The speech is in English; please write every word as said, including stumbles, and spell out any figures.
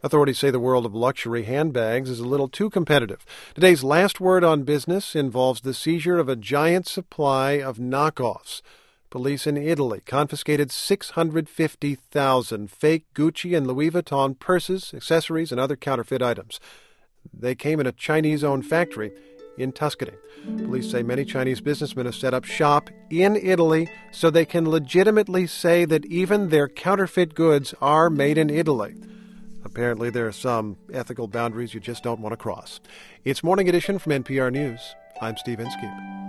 Authorities say the world of luxury handbags is a little too competitive. Today's last word on business involves the seizure of a giant supply of knockoffs. Police in Italy confiscated six hundred fifty thousand fake Gucci and Louis Vuitton purses, accessories, and other counterfeit items. They came in a Chinese-owned factory in Tuscany. Police say many Chinese businessmen have set up shop in Italy so they can legitimately say that even their counterfeit goods are made in Italy. Apparently, there are some ethical boundaries you just don't want to cross. It's Morning Edition from N P R News. I'm Steve Inskeep.